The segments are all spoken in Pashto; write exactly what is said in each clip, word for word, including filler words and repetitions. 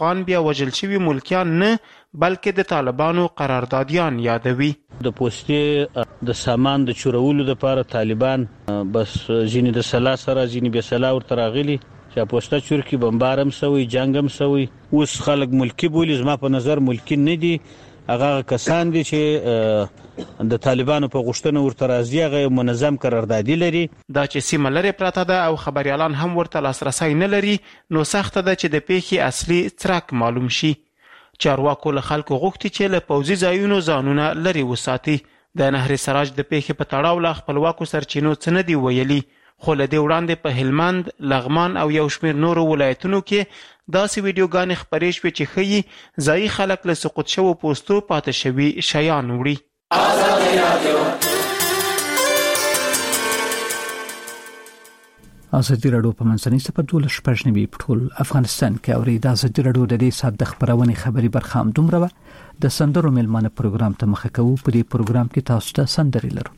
افغان بیا وژل شوي ملکیان نه بلکې د طالبانو قراردادیان یادوي. د پوستې د سامان د چورولو لپاره طالبان بس ځینې د سلا سره ځینې به سلا ورته راغلي چې پوسټه چور کې بمبار هم سوی جنگ هم سوی. اوس خلک ملکی بولی، زما په نظر ملکی نه دي، هغه کسان دي چې د طالبانو په غوښتنه ورته راځي، هغه منظم قراردادي لري. دا چې سیمه لري پراته ده او خبريالان هم ورته لاسرسي نه لري، نو سخته ده چې د پیښې اصلي څرک معلوم شي. چارواکو له خلکو غوښتي چې له پوځي ځایونو ځانونه لري وساتي. د نهر سراج د پیښې په تړاو له خپلواکو سرچینو څه نه دي ویلي، خو له دې وړاندې په هلمند، لغمان او یو شمېر نورو ولایتونو کې داسې ویډیوګانې خپرې شوې چې ښیي ځایي خلک له سقوط شوو پوستو پاتې شوي شیان وړي. ازادي راډیو په منځنۍ سپه دولس شپږ نوي په ټول افغانستان کې اوري. د ازادي راډیو د دې ساعت د خبرونې خبري برخه هم دومره وه. د سندرو میلمانه پروګرام ته مخه کوو. په دې پروګرام کې تاسو ته سندرې لرو.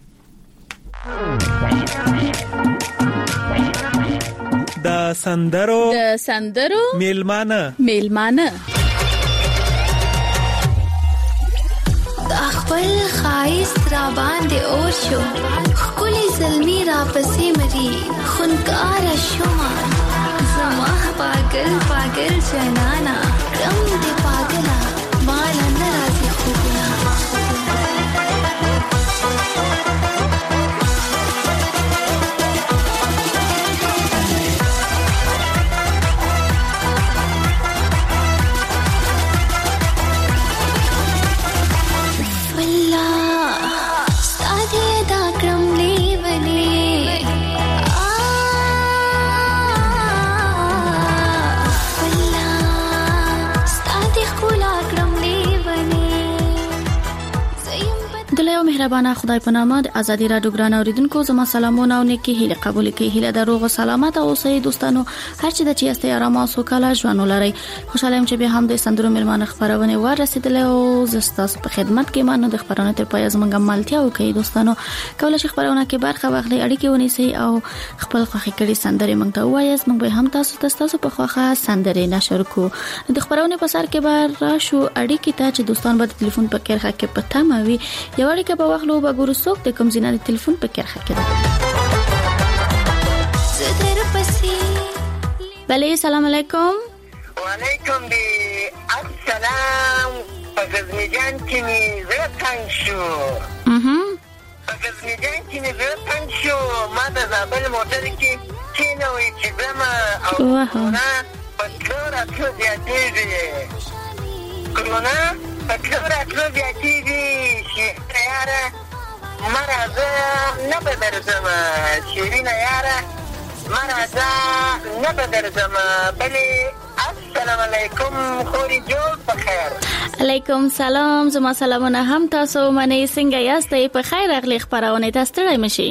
د سندرو د سندرو میلمانه میلمانه د خپل خایست را باندې اور شو، خپل زلمی را پسې مری خونکار شوما، زما پاگل پاگل جنانا رم دې پاگلا مالا نرازی خوبنا. مهربانه خدای په نامه د ازادي راډیو ګران اوریدونکو زما سلامونه او نیکی هیله قبول کړئ. هیله د روغ او سلامت اوسئ دوستانو، هر چې د چیسته آرام او سوکاله ژوند ولرئ. خوشاله یم چې به هم د سندرو میلمانه خبرونه ورسېدلې او زستاسو په خدمت کې مانو د خبرونه تر پای زمونږ ملتیا وکړي. دوستانو کله چې خبرونه کې برخه واخلئ، اړیکې ونیسئ او خپل خوښي کړي سندرې موږ ته وایاست، موږ به هم تاسو ته تاسو په خوخه سندرې نشر کو. د خبرونه په سر کې بار راشو اړیکې ته چې دوستان به د ټلیفون په کرخه کې پته ماوي یو اړیکه په واخلو به ګورو څوک د کوم ځای د ټلیفون په کرخه کې ده. بله سلام علیکم. وعلیکم دی السلام. په غزنی جان کې می زړه تنګ شو. په غزنی جان کې می زړه تنګ شو. ما د زابل موټر کې کېنوي چې زما او کرونا په کلو راتلو زیاتېږي. کرونا په کلو راتلو زیاتېږي چې یاره مرازه نه به درځم شیرینه یاره مرازه نه به درځم. بلې السلام علیکم خوري جوړ په خیر. علیکم سلام. زما سلامونه هم تاسو منئ. څنګه یاستئ؟ په خیر راغلی خبرونه ته ستړی مشي.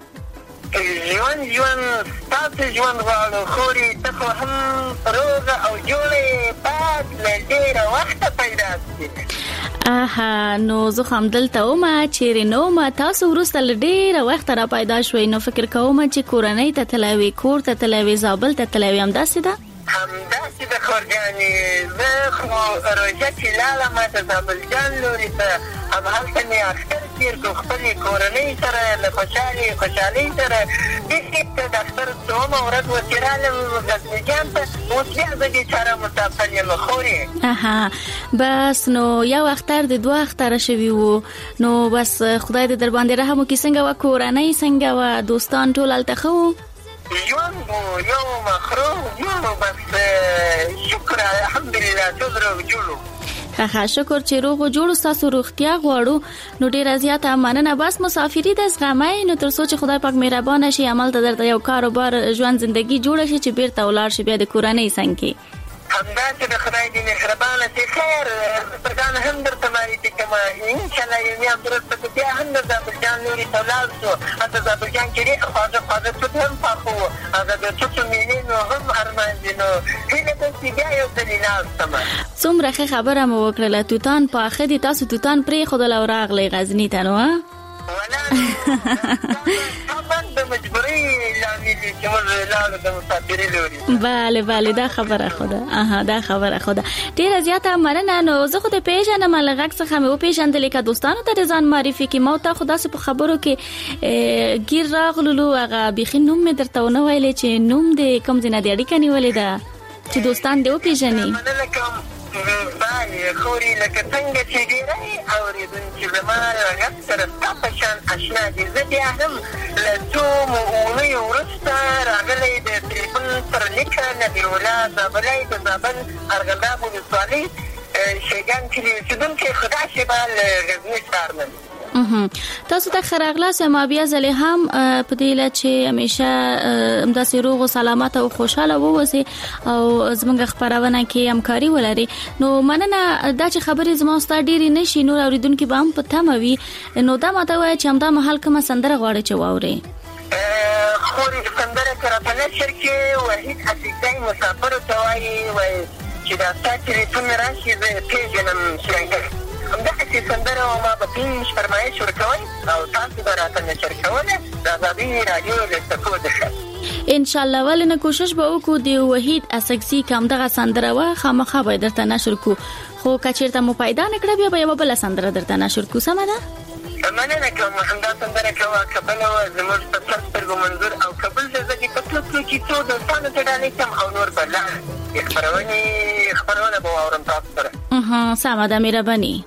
ژوند ژوند تاسو ژوند غواړو خوري، ته خو هم روغه او جوړې بعد له ډېره وخته پیدا شي. آها نو زه هم دلته ومه چیرې نه ومه، تاسو وروسته له ډېره وخته را پیدا شوئ، نو فکر کوم چې کورنۍ ته تلوي، کور ته تلوي، زابل ته تلوي، همداسې ده؟ همداسې ده خورجانې. زه خو روژه چې لالم د زابلجان لوري ته همهلته مې اختر تېر کړو خپلې کورنۍ سره له خوشحالې خوشحالۍ سره. بېرته د اختر دومه ورځ ورته رالم غزنیجان ته، اوس بیا زه بېچاره مسافر یم خورې. اها بس نو یو اختر د دوه اختره شوي وو، نو بس خدای دې در باندې رحم وکړي. څنګه وه کورنۍ، څنګه وه دوستان، ټول هلته ښه وو؟ ژوند مو یو مخروب یو بس شکر الحمدلله ټول روغ جوړو. ښه شکر چې روغ جوړو، ستاسو روغتیا غواړو. نو ډېره زیاته مننه. بس مسافري د زغمئ، نو تر څو چې خدای پاک مهربانه شي عمل ته درته یو کاروبار ژوند زندگی جوړه شي چې بیرته ولاړ شي بیا د کورنۍ څنګ کې. همداسې د خدای دې مهربانه شي. خیر پردان هم درته معرفي کړمه انشاءالله یو میاشت وروسته به بیا هم د زابلجان لوري ته ولاړ شو. هلته زابلجان کې ډېر خواږه خواږه توت هم پاخه وو، هغه د توتو مېلې نو هم ارمان دي. نو هیله ده چې بیا یو ځلې ناستمه. څومره ښه خبره مو وکړله، توتان پاخه دي، تاسو توتان پرېښودل او راغلی غزني ته نو ها؟ ولا د مجبورۍ لامل دي چې موږ لاړو د مسافرۍ لوري. بله بله دا خبره خوده. آها دا خبره خوده. ډیره زیاته مننه. نو زه خو د پیژنم له غږ څخه مې وپیژندل که دوستانو ته ځان معرفي کړي. ما ته خو داسې په خبرو کې ګیر راغللو هغه بیخي نوم مې درته ونه ویلې چې نوم دې کوم ځای نه دې اړیکه نیولې ده چې دوستان دې وپیژني. مننه کوم. بله خوري لکه څنګه چې ډېری اورېدونکي زما غږ سره ستا په شان اشنا دي. زه بیا هم له څو اونیو وروسته راغلی د تلیفون پر لیکه نبیل الله زابلی د زابل ارغنداب ولسوالۍ شیګان کلي اوسېدونکی خو داسې به له غزني ښار نه تاسو ته ښه راغلاست. ما بیا ځلې هم په دې هیله چې همیشه همداسې روغ او سلامت او خوشحاله واوسئ او زموږ خپرونه کې همکاري ولرئ. نو مننه. دا چې خبرې زما ستا ډېرې نه شي نور اورېدونکي به هم په تمه وي. نو دا ماته وایه چې همدا مهال کومه سندره غواړئ چې واورئ؟ خوري سندره که راته نشر کې وحید اصیقزی مسافرو ته وایي وایي چې دا ستا تلیفون راشي زه پېژنم شرنګر همدغسې سندره او ما به پیش فرمایش ورکوئ او تاسو به راته نشر کوله د ازادي راډیو له څپو څخه انشاءالله. ولې نه کوشش به وکړو د وحید اصیقزي که همدغه سندره وه خامخا به درته نشر کړو. خو که چېرته مو پیدا نه کړه بیا به یوه بله سندره درته نشر کړو. سمه ده؟ مننه کوم. همدا سندره کوه که بله وه زموږ په سر سترګو منظور او که بل ځای زه دې په تلو تلو کې څو دوستانو ته ډالۍ کړم او نور به لاړ خپرونې خپرونه به واورم تاسو سره. سمه ده مهرباني.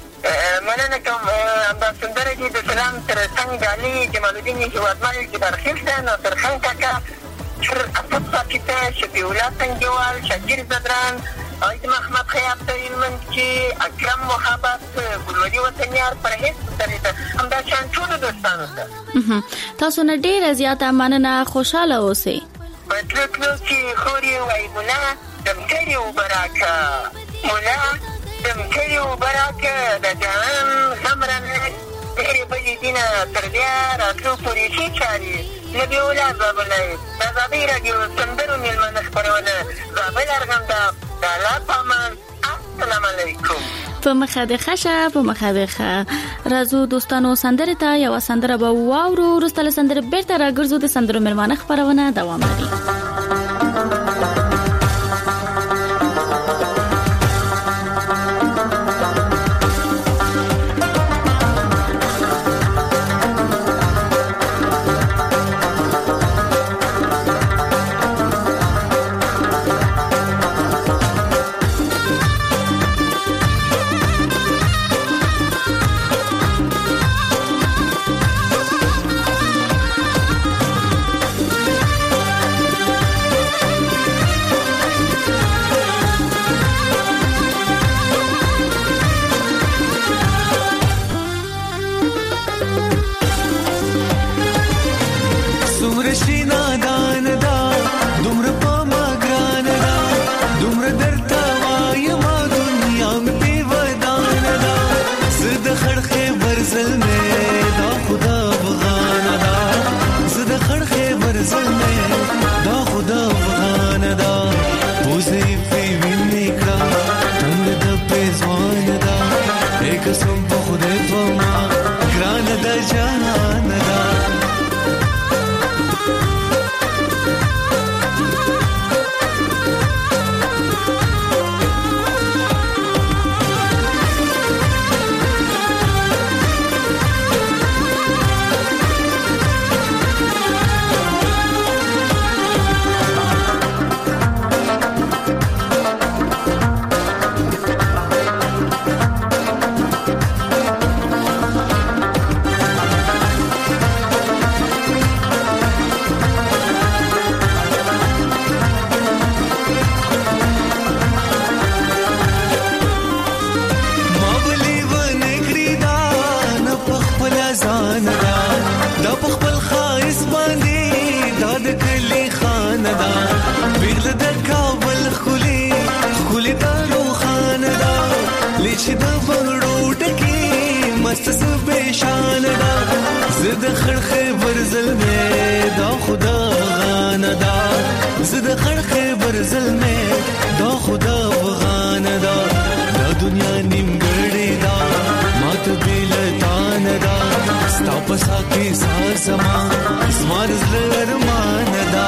مننه کوم. همدا سندره دې د سلام ترڅنګ علي جمال الدین هیوادمل جبار خیلته ناصرخان کاکا چر اسد ساقي ته شفیع الله سنجوال شاکر زدران عید محمد خیاب ته هلمند اکرم محبت ګلوري وطنیار پرهیز سره ته همدا شان ټولو دوستانو ته تاسو نه ډېره زیاته مننه. خوشحاله اوسئ. په تلو تلو کې خوري وایي ملا دمکري وبراکه ملا دمکري وبراکه د جهان غمرنه ډېرې بلې دینه تر بیا راتلو پورې ښې چارې نبي الله زابلی د ازادۍ راډیو سندرو مېلمانه خپرونه زابل ارغنداب د الله په امان. السلام علیکم. په مخه د خشه په مخه د خه راځو دوستانو سندره ته یو سندره به واورو. وروسته له سندره بیرته راګرځو. د سندرو مېلمانه خپرونه دوام لري. دنیا نیمګړې ده ماته بل تا نه ده ستا واپس آکے سار زما زمار زلر ماندا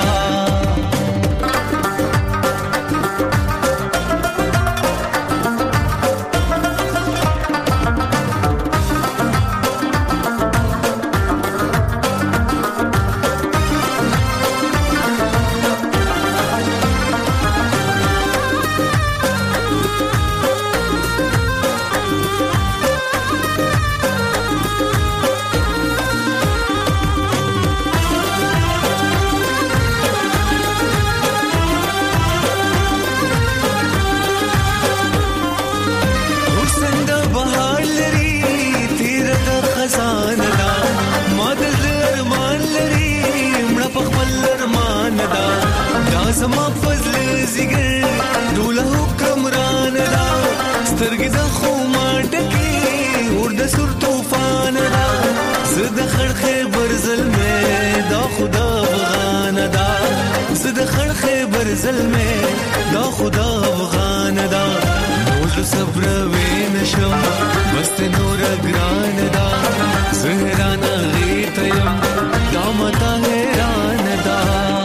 زما فضل زیګر دوله حکمران دا سترګې د خو ما ډکې اور د سر طوفان دا زد خړخې برزل مې دا خدا افغان دا زد خړخې برزل مې دا خدا افغان دا نور صبر وې نشم بس نور ګران دا زهران غیت یم دا متا حیران دا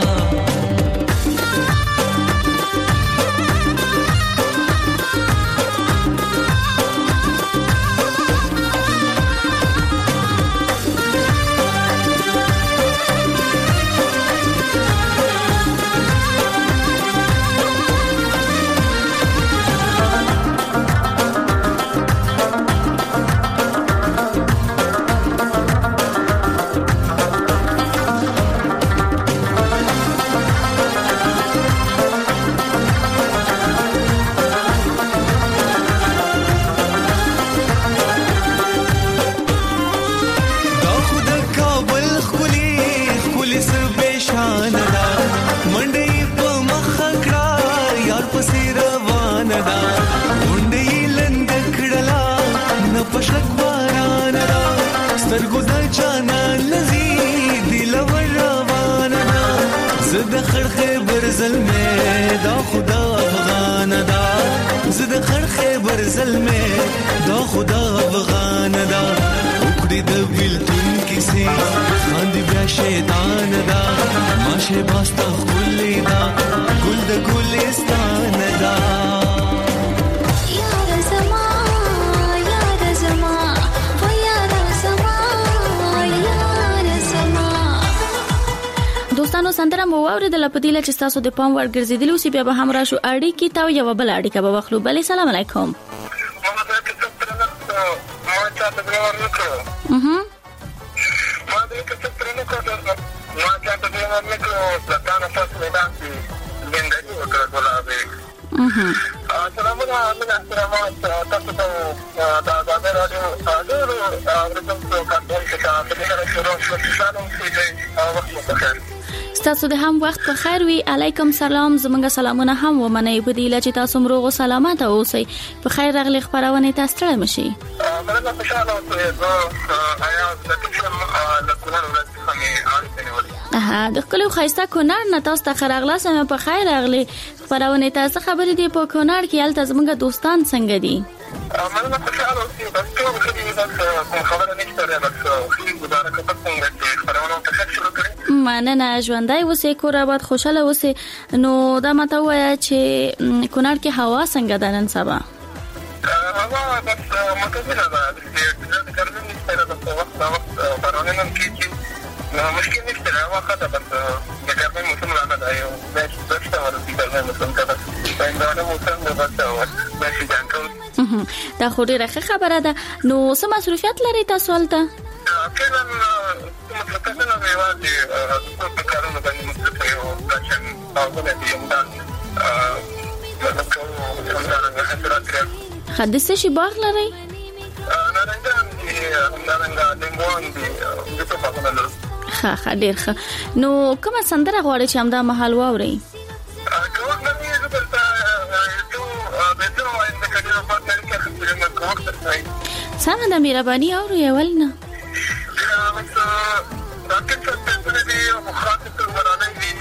سترګو د چانا لذي دل روان دا زد خړخې برزل مې دا خدا افغان دا زد خړخې برزل مې دا خدا افغان دا وکړې د ویلتون کیسې خاندي بیا شیطان دا ماشه باستا خولې دا ګل د ګلستان دا دوستانو سندره مو اوریدله په دې لچ تاسو د پام ور ګرځیدلو سی بیا به هم راشو اړیکې تا یو بل اړیکه به واخلو. بل سلام علیکم. ما ته څه ورنکړو اها ما دې څه ورنکړو ما ته دې ورنکړو ځکه تاسو نه داسې ګندګي وکړه ګلابي اها سلامونه من سلامات تاسو ته دا دا راډیو اډو ورته څو کارونه چې تاسو ته شروع شوه سلام سي وخت مو بخیر. ستاسو د هم وخت په خیر وي. علیکم سلام. زمونږ سلامونه هم ومنئ په دې لچ تاسو مروغ او سلامات اوسئ. په خیر راغلی خبرونه تاسو ته مشي. مننه خوشاله اوسئ. آیا د کوم له کونړ ولایت څخه مې اړیکه نیولې؟ اها د خپل خایسته کونړ نه تاسو ته خراغله سم په خیر راغلی خبرونه تاسو خبرې دی په کونړ کې الته زمونږ دوستان څنګه دي؟ مننه خوشاله اوسئ. بس ټول خبرې تاسو خبره نشته بس خو ګزاره کوم څنګه خبرونه تاسو شروع کړئ. مننه ژوندۍ اوسې کور آباد خوشاله اوسې. نو دا ماته وایي چې کونړ کې هوا څنګه ده نن سبا؟ هوا بس معتدله ده د ګرمۍ نشته ده بس وخت وخت بارانونه هم کېږي نو مشکل نشته ده هوا ښه ده بس د ګرمۍ موسم راغلی یو میاشت دوه شته ورځې ګرمۍ موسم ته ده هندوانه موسم ده بس میاشتې جان کوو. دا خو ډېره ښه خبره ده. نو څه مصروفیت لرئ تاسو هلته؟ فعلا مصروفیتونه مې یوازې په کارونو باندې مصروف یم دا چې کارونه دي همداسې مطلب کوو همدارنګه حاصلات لرو. ښه د څه شي باغ لرئ؟ نارنجان دي همدارنګه لیمبوان دي د څه باغونه لرو. ښه ښه ډېر ښه. نو کومه سندره غواړئ چې همدا مهال واورئ؟ که وخت لرئ زه درته یو بهتره وایم ځکه ډېره وخت لري چې اخیستلی که وخت درته سمه ده مهرباني اورو یې ولې نه. بس راکټ څه دي او خاصه څه ورانه دي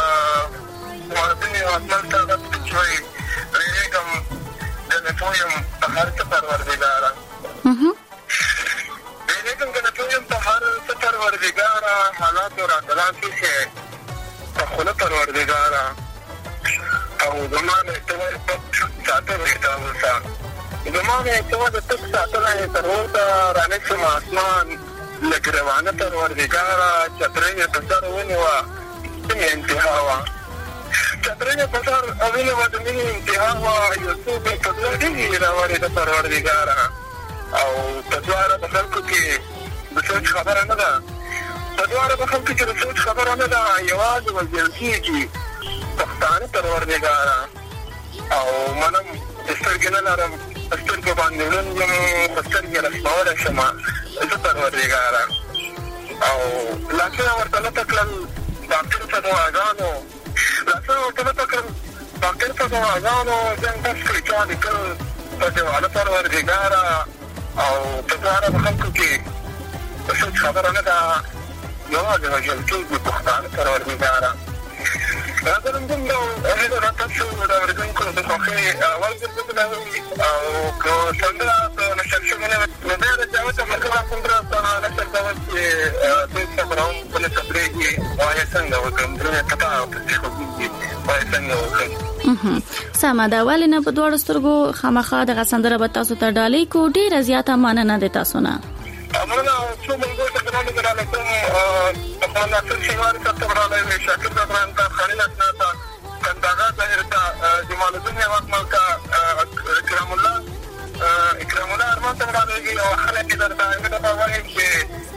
مارتنی اسمان ته د چوي ریګم د نپویم په هر څه پروردګار. اها ریګم د نپویم په هر څه پروردگارا حالات را دلان کیسه خونه پروردگارا او زمان اعتماد تک ساتل احتمالسا زمان اعتماد تک ساتل احتمالسا رانسم آسمان لگروانه پروردگارا چطرین تسر ونیوا دمی انتهاوا چطرین تسر ونیوا دمی انتهاوا یوسوب تدوار دیگی راواری دا پروردگارا او تدوار بخلقو کی بسوچ خبر ندا تدوار بخلقو کی بسوچ خبر ندا یواز وزیلسی کی پښتانه پروردګارا او منم سترګې نه لرم سترګې باندې ولنم سترګې رسمول شمه زه پروردګارا او لکه ورته نه تکلم ډاکټر ته دعاګانو لکه ورته نه تکلم ډاکټر ته دعاګانو ځان بس کړي چا لیکل په دیواله پروردګارا او په دواره په خلکو کې څه خبره نه ده یوازې وژل کېږي پښتانه پروردګارا راځم دم نو هغه راته د اورېدونکو د خوښۍ اول ګرځېدل او که څنګه په نشر شوی نه نو بیا د جاوید مرکز څنګه په نشر ډول چې دوی خبرون په خبرې کې وایي څنګه وکړم درې پتا او په څه کې وایي څنګه وکړم سمه دا ولنه په دوړ سترګو خامخا د غسندره به تاسو ته ډالۍ کو ډیره زیاته مننه ده تاسو نه امرنا څو موږ ته کومه ګرانه کوم په ناصر شینواری ته تبرالای شاکر دبران ته خلیل اسناتا کنداغا ظاهر ته جمال الدین وقت ملکا اکرام الله اکرام الله ارمان تبرالای او خلک درته دا وایي چې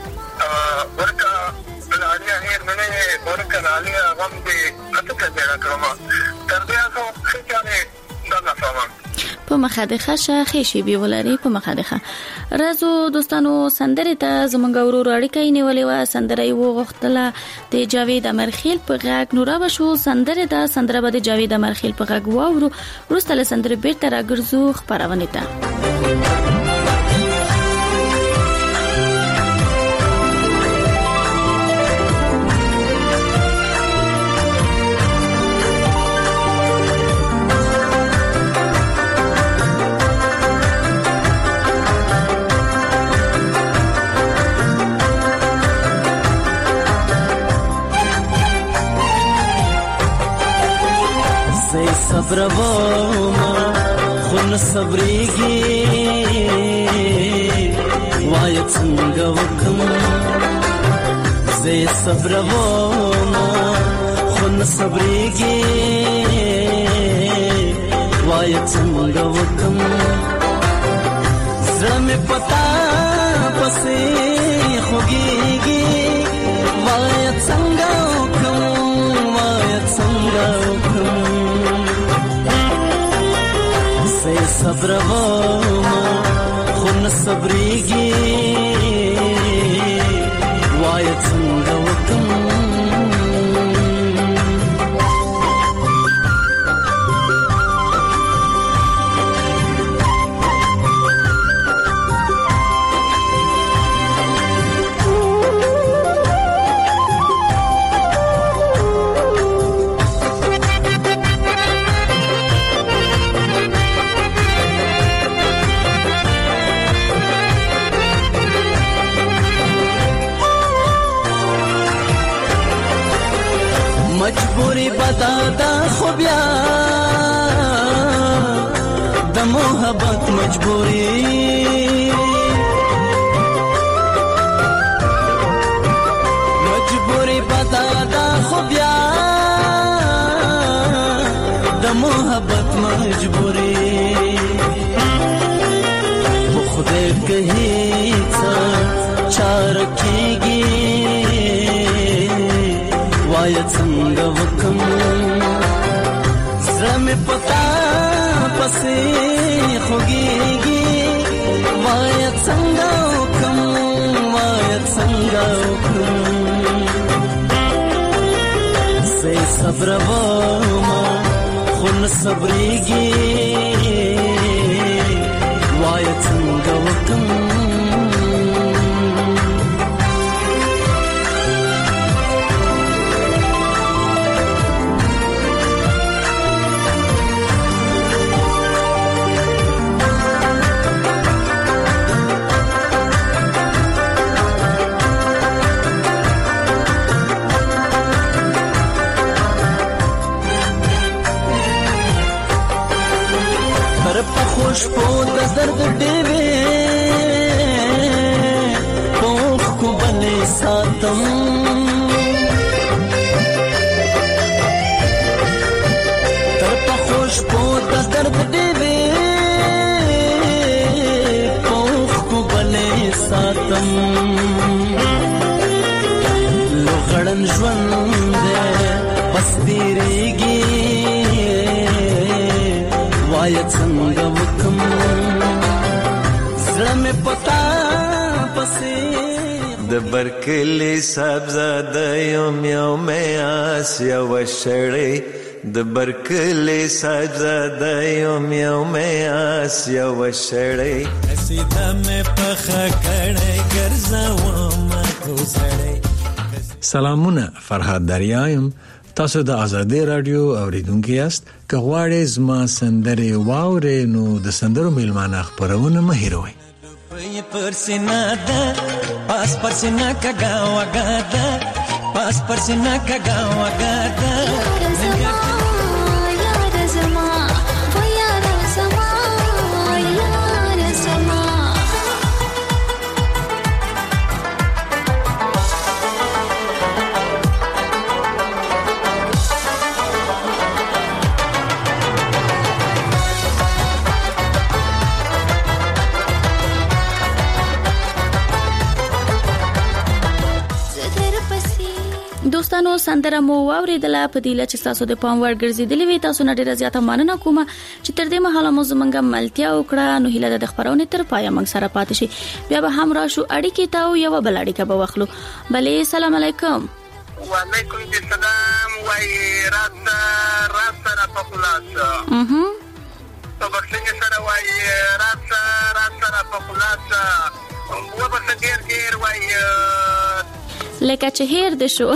ورکا بلالیا هیر منه ورکا عالیا غم دې کته ځای کړم تر دې هغه خچانه دا نفهمم په مخادخه شخې بي ولري په مخادخه رازو دوستانو سندره ته زمونږ ورور اړیکې نیولې و سندره یو غختله د جاوید امرخیل په غاګ نورا بشو سندره ده سندره به د جاوید امرخیل په غاګ واورو ورسته سندره بیرته راګرځو خبرونه ته صبر وما خون صبريږي وای څنګه وکم زه صبر وما خون صبريږي وای څنګه وکم زړه مې پتا پسې خوږيږي وای څنګه وکم وای څنګه وکم صبر وما خون صبريږي وای څنګه وکم مجبوری بدادا خو بیا د محبت مجبوری مجبوری بدادا خو بیا د محبت مجبوری خدای کہی څه چار کیږي وای څنګه وکم زړه مې پتا پسې خوږيږي وای څنګه وکم وای څنګه وکم سې صبر وما خون صبريږي وای څنګه وکم د درد ډېوې پوخ کو بلې ساتم تر پخوش په د درد ډېوې پوخ کو بلې ساتم لو غړن ژوند بس تیریږي وای څنګه وکم زړه مې پتا پسې د برکلې صاحبزاده یم یو مې آس یو شړې د برکلې صاحبزاده یم یو مې آس یو شړې سیده مې پخه کړې ګرځوم کوزړې. سلامونه، فرهاد دریایم. تاسو د ازادي رادیو اوریدونکو یاست. که غواړئ زما سندرې واورئ نو د سندرو میلمانه خپرونه مه هېروئ. پي پرسنا ده پاس پرسنا کګا وګا ده پاس پرسنا کګا وګا ده دوستانو سندره مو واوریدله په دې لچ تاسو د پام ور ګرځیدلې وي. تاسو نه ډیره زیاته مننه کوم چې تر دې مهاله مو زمونږه ملتیا وکړه. نو هیله د خبرونه تر پایه موږ سره پاتې شي. بیا به هم راشو اړیکې تاو یو بل اړیکه به واخلو. بلې سلام علیکم. وعلیکم السلام. وای رات رات سره په خلاص اها په بخښنه سره وای رات رات سره په خلاص و په ډیر ډیر وای لکه چې هیر د شو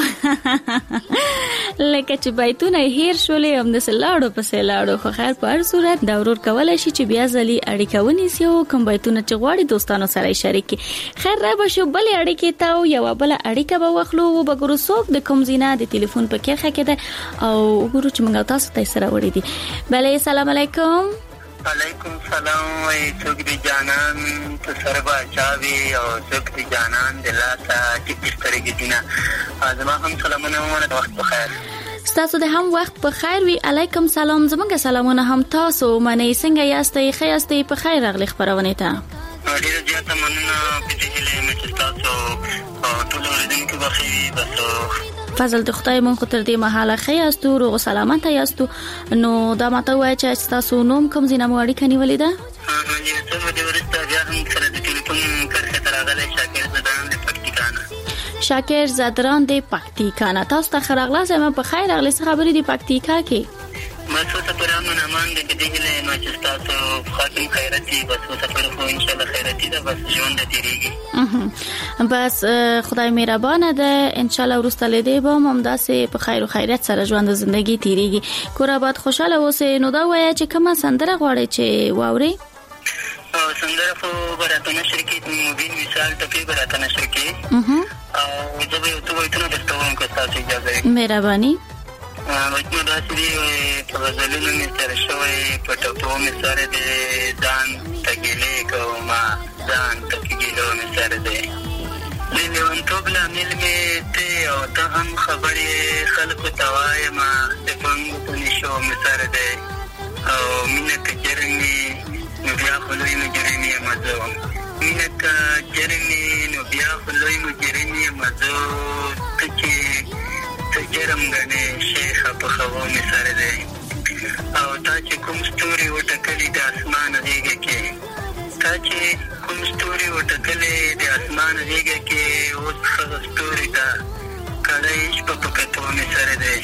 لکه چې بایتونه هیر شولې هم د سلاړو په سلاړو. خو خیر په هر صورت دا ورور کولای شي چې بیا ځلی اړیکه ونیسي او کوم بایتونه چې غواړي دوستانو سره شریک. خیر را به شو بل اړیکه تاو یو بل اړیکه به واخلو او بګورو څوک د کوم زینا د ټلیفون په کې خکې ده او وګورو چې موږ تاسو ته سره وړي دي. بلې سلام علیکم. علیکم سلام. وای څوک دی جانان ته سره باچاوي او څوک دی جانان دلاته چې کسترګې دینه ازما هم سلامونه مونږ وخت بخیر. ستاسو د هم وخت په خیر وي. علیکم سلام. زمونږ سلامونه هم تاسو منې څنګه یاستئ؟ ښه یاستئ؟ په خیر راغلی خبرونه ته. ډیره زیاته مننه په دې هیله چې تاسو ټول اوریدونکو بخیر بس فضل د خدای مونږ تر دې مهاله ښه یاستو روغ سلامت یاستو. نو دا ماته وایي چې تاسو نوم کوم زینه مو اړیکه نیولې ده؟ ها یې څه مو د ورسته بیا هم سره د ټلیفون کرښه تر راغلی شاکر زدران د پکتیکانا. شاکر زدران د پکتیکانا. تاسو ته خراغلا زما په خیر راغلی. څه خبرې دي پکتیکا کې؟ بس اوسه پر امن امان د دې هیله نو چې تاسو خاتم خیرتي بس اوسه پر خو ان شاء الله خیرتي ده بس ژوند تیریږي. بس خدای مهربانه ده ان شاء الله ورسته لیدې به هم داسې په خیر او خیرت سره ژوند زندگی تیریږي. کور آباد خوشاله اوسئ. نو دا وایي چې کومه سندره غواړئ چې واورئ؟ او سندره خو براتو نشر کې مبین مثال ټپي براتو نشر کې او زه به یو څه وایتونه درته وایم که تاسو اجازه وي. مهرباني. وایتونه داسې دي په غزلونو مې سره شوی په ټپو مې سره دی ځان ته ګیلې کومه ځان ته ګیلو مې سره دی د لیونتوب لامل مې ته او ته هم خبرې خلکو ته وایمه د پنګو په نشو مې سره دی او مینه که جرم وي نو بیا خو لوی مجرم یم زه مینه که جرم وي نو بیا خو لوی مجرم یم زه ته چې ته جرم ګڼې شیخه په خبو مې سره دی او تا چې کوم ستوري وټکلي د اسمان غېږه کې تا چې کوم ستوري وټکلي د اسمان غېږه کې اوس هغه ستوري ته کړی شپه په کتو مې سره دی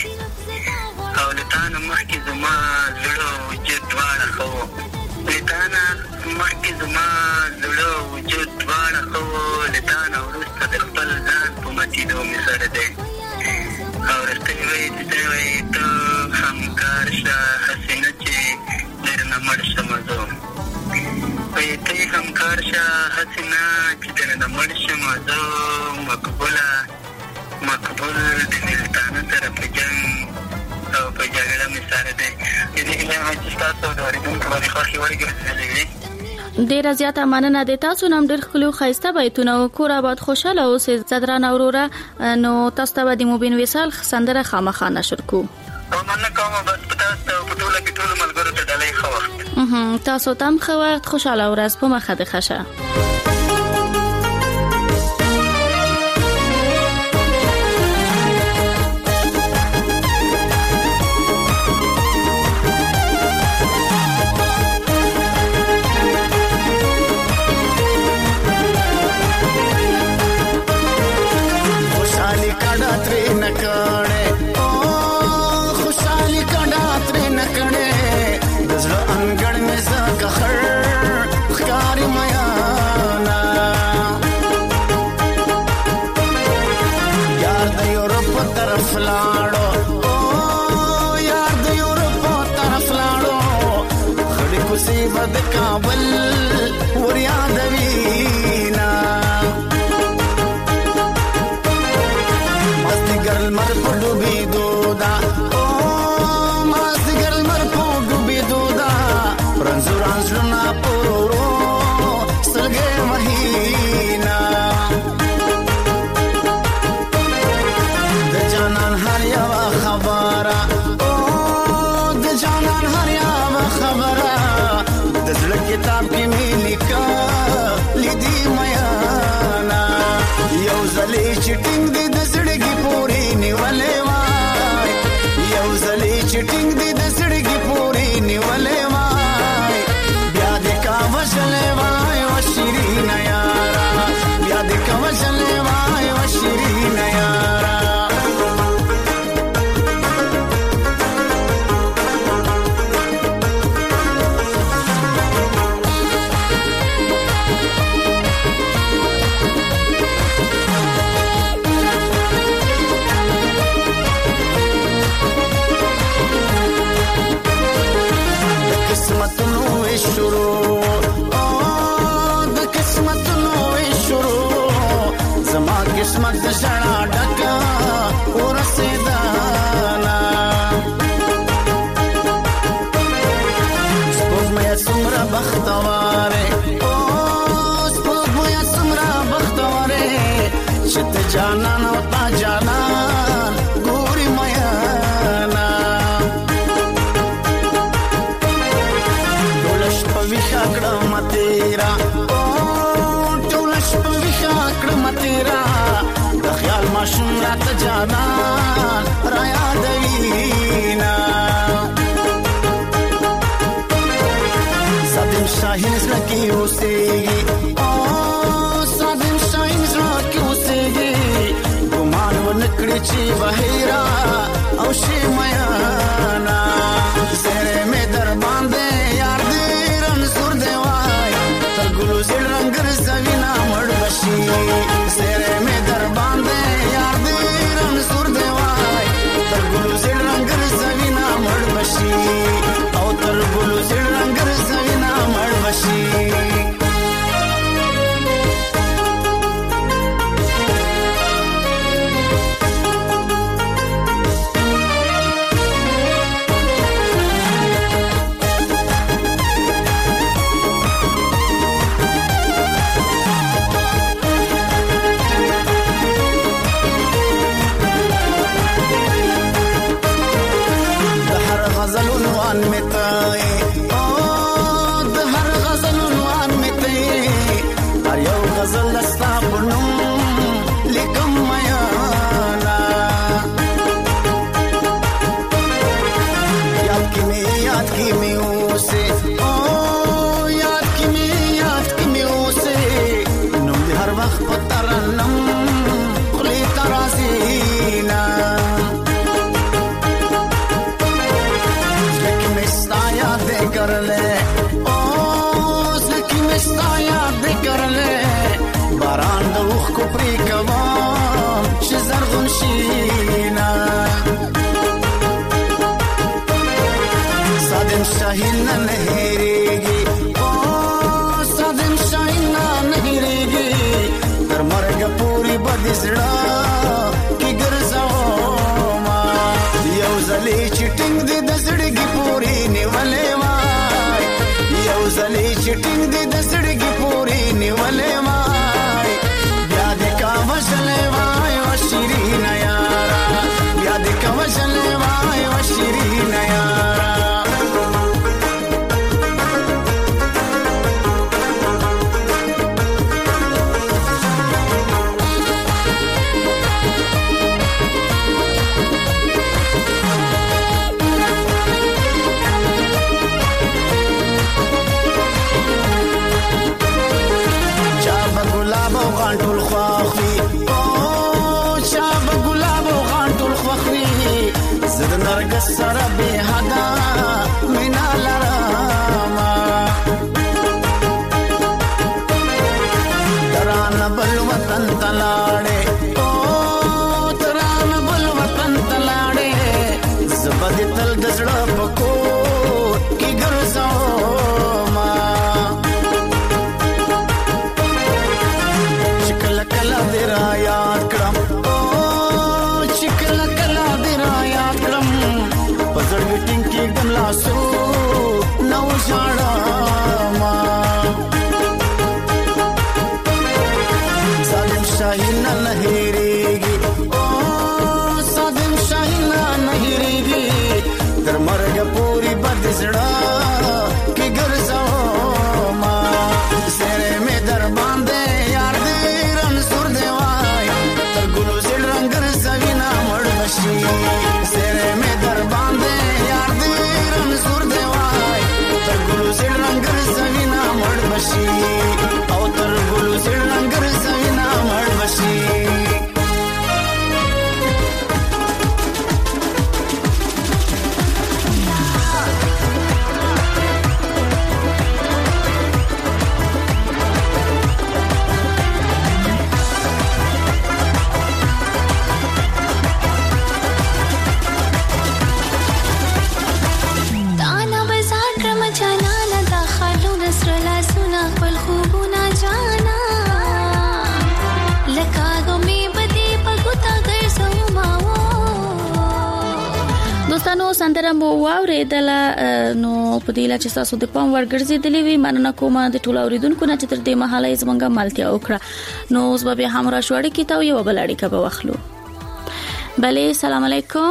او له تا نه مخکې زما زړه وجود دواړه ښه وو له تا نه مخکې زما زړه وجود دواړه ښه وو له تا نه وروسته د خپل ځان په ماتېدو مې سره دی او رښتینې وایي چې وایي ته همکار شه هسې نه چې در نه مړ شم زه وایي ته یې همکار شه هسې نه چې در نه مړ شم زه مقبوله مقبول د ملتانه سره په جنګ او په جګړه مې سره دی د دې هیله یم چې ستاسو د اورېدونکو باندې خوښې وړ ګرځېدلې وي ډیره زیاته مننه د تاسو نوم ډیر خلو خایسته بیتونه او کور آباد خوشاله اوسئ زدران اوروره نو تاسو ته د موبین وصال سندره خامخا نشر کو مننه کوم بس تاسو په ټوله کې ټول ملګرو ته ډالۍ خو وخت تاسو تم خو وخت خوشاله ورځ په مخه د خشه د کابل وریا د وینا مست ګرل مر په ډوبې دودا او مست ګرل مر په ډوبې دودا رنزور انځلنا پورو سلګې مهینا د جانان هر یو خبره او د جانان هر یو خبره دزړه کتاب کې مې لیکا لیدي میانا یو زلي چټینګ دې دزړګي پوري نیولې وای یو زلي چټینګ دې دزړګي پوري نیولې وای بیا دې کا وشلې وای او شیرین یارا بیا دې کا وشلې وای او شیرین یارا قسمت د شړا ډکا ورسېدانا سپوږ مې څومره بختواره او سپوږ مې څومره بختواره چې ته جانان او تا جانان ګوري میانا ټولش په ویښه کړم تیرا او ټولش په ویښه کړم تیرا خیال ماشوم رات جانان را یادوینا سادم شاهین زلکی اوسیگی او سادم شاهین زلکی اوسیگی ګمان ونکړي چې بهیرا او شی میانا زره مې در باندې یار دې رن سور دی وای تر ګلو زړ رنگ زوینا مړ بشي زره مې در باندې یار دې رن سور دی وای تر ګلو زړ رنگ زوینا مړ بشي او تر ګلو زړ رنگ زوینا مړ بشي غزلونوان متای او د هر غزلونوان متای هر یو غزل لستا پنوم لیکم میانا یاد کی می یاد کی می اوسه او یاد کی می یاد کی می اوسه نوم د هر وخت پترنم خلی ترازینا کرلے او سکی مستا یاد کرلے باران د وخ کو پری کما شزر غنشینا سادم شاهین نه هریږي او سادم شاهین نه هریږي تر مرګ پوری بدزړه کی ګرځاو ما یو زلی چټینګ دې د زړګي پوری نیولې وای یو زلی چټینګ دې د زړګي پورې نیولې وای بیا دې کا وشلې وای او شیرین یارا بیا دې کا وشلې وای او شیرین یارا غانټول خواخوي او شاب ګلاب غانټول خواخوي زد نرګس سره به حدا مینا لراما تران بل وطن تلاړې او تران بل وطن تلاړې زبد تل دزړه پکو کی ګرځاو کلا دیرا یاد کړم او چې کلا کلا دیرا یاد کړم پزړ میټینګ کې دم لاسو نو ژړا ما سالم شاهین نه هېریږي او سالم شاهین نه هېریږي تر مرګ پوری بد زړه کې ګرځاو ما سره مې در باندې یار سره مې در باندې یار دې رن سور دی وای تر ګلو سړ رنگ سوینا مړ بشي او تر ګلو سړ رنگ سوینا مړ بشي دوستانو سندره مو واورېدله نو په دې لا چې تاسو د پام ورګرځېدلې وي مننه کوم د ټولو اوریدونکو نه چې تر دې مهاله زمونږه مالتیا وکړه نو اوس به هم را شوړې کیته یو بل اړیکه به واخلو بله سلام علیکم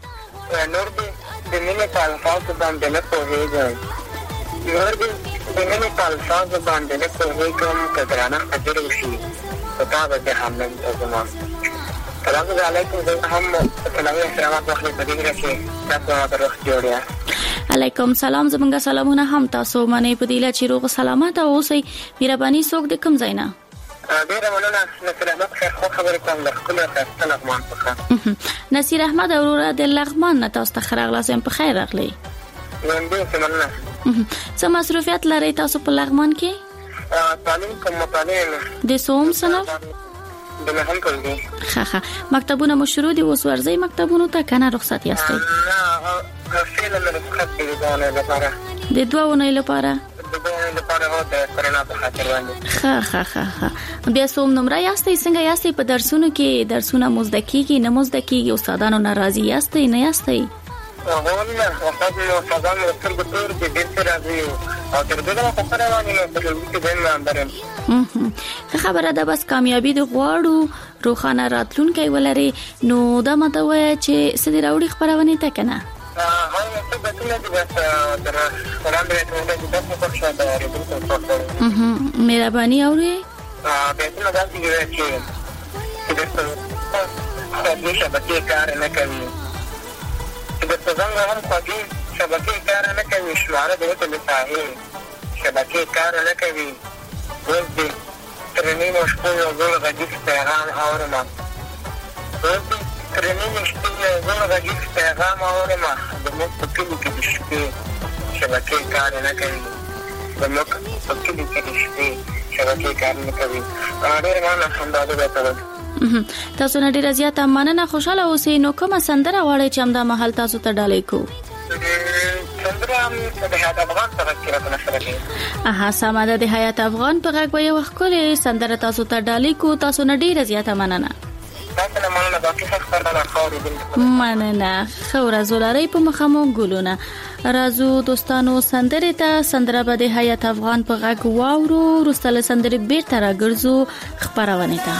نور دې د مینې په الفاظ باندې نه پوهېږم نور دې د مینې په الفاظ باندې نه پوهېږم که ګرانه خبرې وشي په تا به هم نه زما السلام علیکم زه هم سلامي احترامات واخلئ په دې کې تاسو ماته روغ جوړیا علیکم سلام زمونږه سلامونه هم تاسو باندې په دې لا چې روغ سلامات اوسئ مهرباني څوک د کوم ځای نه ډیره مننه نصیر احمد خیر خو خبرې کوم د خپل خاصه لغمان څخه نصیر احمد اورا د لغمان نه تاسو ته خراغلاسم په خیر راغلی وندې مننه څه مصروفیت لرئ تاسو په لغمان کې تعلیم کوم مطالعه د سوم سره د مهم کول دي ها ها مکتبونه مشروع دي اوس ورځي مکتبونو ته کنه رخصت یاستئ نه فعلا رخصت دي دونه لپاره د دوه لپاره د دوه لپاره هو د کرونا په خاطر باندې ها ها ها ها بیا سوم نمبر یاستئ څنګه یاستئ په درسونو کې درسونه مزدکیږي نه مزدکیږي استادانو ناراضي یاستئ نه یاستئ والله وقد استادانو سترګو تور دي ډېر راځي او تر دې نه خبره وانه په دې کې دین اندرم خبره ده بس کامیابی د غواړو روخانه راتلونکي ولري نو دا مته وای چې سړي راوړي خبرونه ته کنه ها څه به څه دي بس در قرآن دې ته د تاسو په څیر دا لري مهرباني اوري به څه دا چې چې د څه شبکې کار نه کوي د څنګه هم کوي شبکې کار نه کوي شماره دې ته لساهي شبکې کار نه کوي اوس دې ترنیم شپو یو ځل غږیز پیغام اورم اوس دې ترنیم شپو یو ځل غږیز پیغام اورم د موږ په کلي کې د شپې شبکې کار نه کوي د موږ په کلي کې د شپې شبکې کار نه کوي ډېر مننه همداسې به کوم تاسو نه ډیره زیاته مننه خوشاله اوسئ نو کومه سندره غواړئ چې همدا مهال تاسو ته ډالۍ کو سندره د حیات افغان څخه کړه نشره کې اها سماده د حیات افغان په غږ وي وخت کولې سندره تاسو ته ډالۍ کو تاسو نه ډیره زیاته مننه تاسو نه مننه باقي ښه خبردار خاورې دې مننه ښه ورځ ولرئ په مخه مو ګلونه راځو دوستانو سندره ته سندره به د حیات افغان په غږ واورو وروسته له سندرې بیرته راګرځو خبرونه ته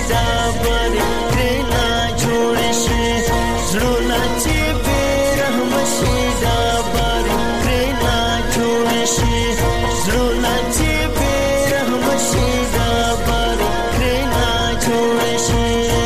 ډابر کړه جوړ شي زړونه چې بیرحم شي ډابر کړه جوړ شي زړونه چې بیرحم شي ډابر کړه جوړ شي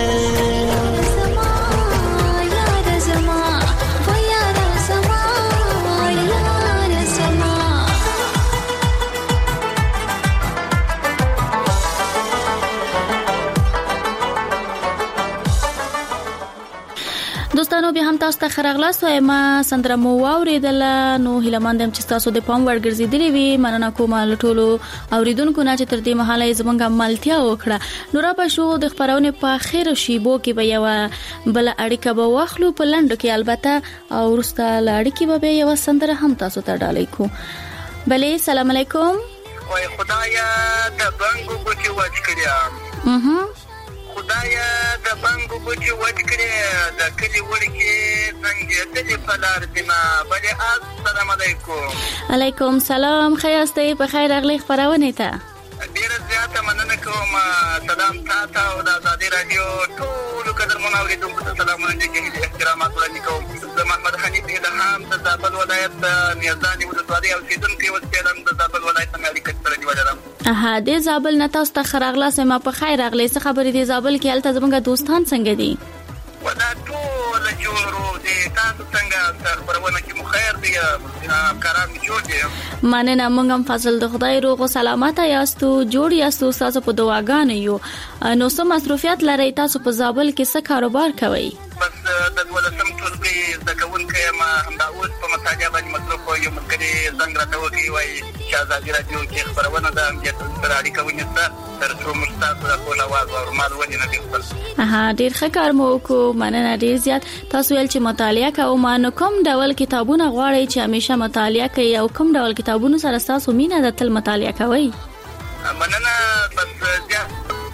دوستانو به هم تاسو ته خراغلاس وایم سندره مو واوریدل نو هیلمندم چې تاسو د پام وړ ګرځیدلی وي مننه کوم له ټولو اوریدونکو نه چې تر دې مهاله زمونږ ملتیا وکړه نو را به شو د خبرونه په خیر شیبو کې به یو بل اړیکه به واخلو په لندو کې البته او ورسته اړیکه به یو سندره هم تاسو ته ډالې کو بلې سلام علیکم وای خدایا د بنګو بوټي وچ کړیا اها خدایا د بنګو بوټي وچ کړی د کلی وړکې څنګه دې په لار دیما بلې السلام علیکم علیکم سلام خیاسته په خیر اغلی خبرونه ته ډیر زیاته مننه کوم سلام تاسو او د آزادي رادیو ټول قدر منوریدونکو ته سلامونه دي احترامات وړاندې کوم د محمد حنیف الهام د زابل ولایت میزان ولسوالۍ او سیدونکو وسیلم د زابل ولایت ملي کثر دی وجرم اها د زابل نه تاسو ته خراغلا سم په خیر اغلی څه خبرې دي زابل کې الته زمونږ دوستان څنګه دي ودا ټول جوړو دي تاسو څنګه خبرونه کې مخیر دي کارام جوړ دي مننه موږ هم فضل د خدای روغ او سلامت یاستو جوړ یاستو تاسو په دعاګانې یو نو سم مصروفیت لري تاسو په زابل کې څه کاروبار کوي بس د ولسم ټولګي د کوونکې ما همدا اوس په مطالعه باندې مصروف یم مګري څنګه راته وکی وای چې آزادي رادیو کې خبرونه ده هم چې تر اړیکه ونیسه تر څو مستاسو د خپل आवाज او مال ونی نه دی خپل اها ډیر ښه کار مو کو مننه ډیر زیات تاسو ول چې مطالعه کوم نو کوم ډول کتابونه غواړئ چې همیشه مطالعه کوي او کوم ډول کتابونو سره تاسو مینه د تل مطالعه کوي مننه بس زیات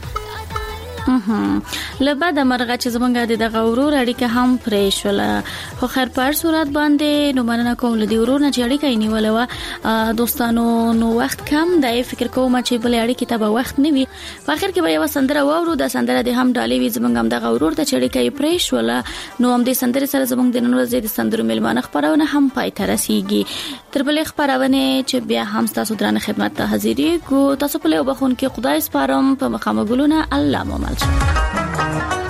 اها لبا د مرغه چې زمونږ د دغه ورور اړیکه هم پرې شوله خو خیر پر صورت باندې نو مننه کوم لدی ورور نه چې اړیکه نیولې و دوستانو نو وخت کم دی فکر کوم چې بل اړیکه ته به وخت نه وي په اخر کې به یو سندره وورو د سندره د هم ډالې وي زمونږ هم دغه ورور ته چې اړیکه پرې شوله نو هم د سندره سره زمونږ د نن ورځې د سندرو ملمانه خبرونه هم پای ته رسیږي تر بل خبرونه چې بیا هم تاسو درنه خدمت ته حاضرې کو تاسو په له وبخون کې خدای سپارم په مخامګلونه الله مو مل